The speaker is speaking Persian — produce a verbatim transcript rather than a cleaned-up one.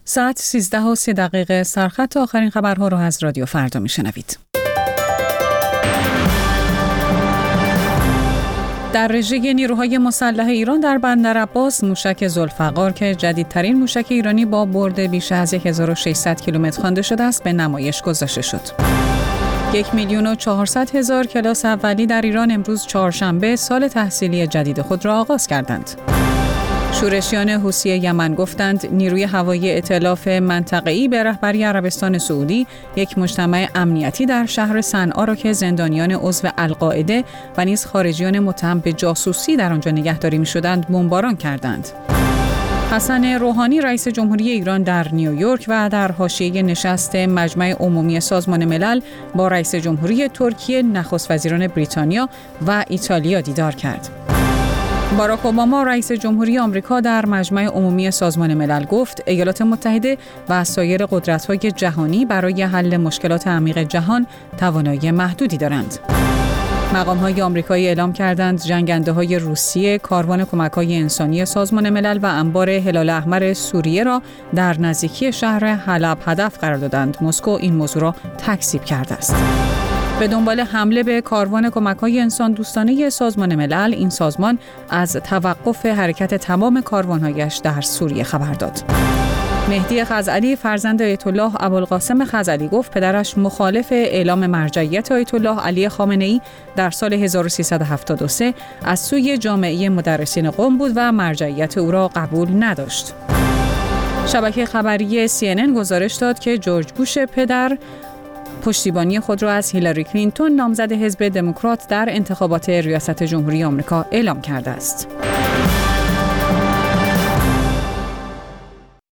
ساعت سیزده و سه دقیقه سرخط آخرین خبرها را از رادیو فردا میشنوید. در رژه نیروهای مسلح ایران در بندر عباس موشک ذوالفقار که جدیدترین موشک ایرانی با برد بیش از هزار و ششصد کیلومتر خوانده شده است به نمایش گذاشته شد. یک میلیون و چهارصد هزار کلاس اولی در ایران امروز چهارشنبه سال تحصیلی جدید خود را آغاز کردند. شورشیان حوثی یمن گفتند نیروی هوایی ائتلاف منطقه‌ای به رهبری عربستان سعودی یک مجتمع امنیتی در شهر صنعا را که زندانیان عضو القاعده و نیز خارجیان متهم به جاسوسی در آنجا نگهداری می‌شدند بمباران کردند. حسن روحانی رئیس جمهوری ایران در نیویورک و در حاشیه نشست مجمع عمومی سازمان ملل با رئیس جمهوری ترکیه، نخست وزیران بریتانیا و ایتالیا دیدار کرد. باراک اوباما رئیس جمهوری آمریکا در مجمع عمومی سازمان ملل گفت ایالات متحده و سایر قدرت‌های جهانی برای حل مشکلات عمیق جهان توانایی محدودی دارند. مقام‌های آمریکایی اعلام کردند جنگنده‌های روسیه کاروان کمک‌های انسانی سازمان ملل و انبار هلال احمر سوریه را در نزدیکی شهر حلب هدف قرار دادند. مسکو این موضوع را تکذیب کرده است. به دنبال حمله به کاروان کمک‌های انسان دوستانه سازمان ملل، این سازمان از توقف حرکت تمام کاروان‌هایش در سوریه خبر داد. مهدی خزعلی فرزند آیت الله ابوالقاسم خزعلی گفت پدرش مخالف اعلام مرجعیت آیت الله علی خامنه‌ای در سال هزار و سیصد و هفتاد و سه از سوی جامعه مدرسین قم بود و مرجعیت او را قبول نداشت. شبکه خبری سی ان ان گزارش داد که جورج بوش پدر پشتیبانی خود را از هیلاری کلینتون نامزد حزب دموکرات در انتخابات ریاست جمهوری آمریکا اعلام کرده است.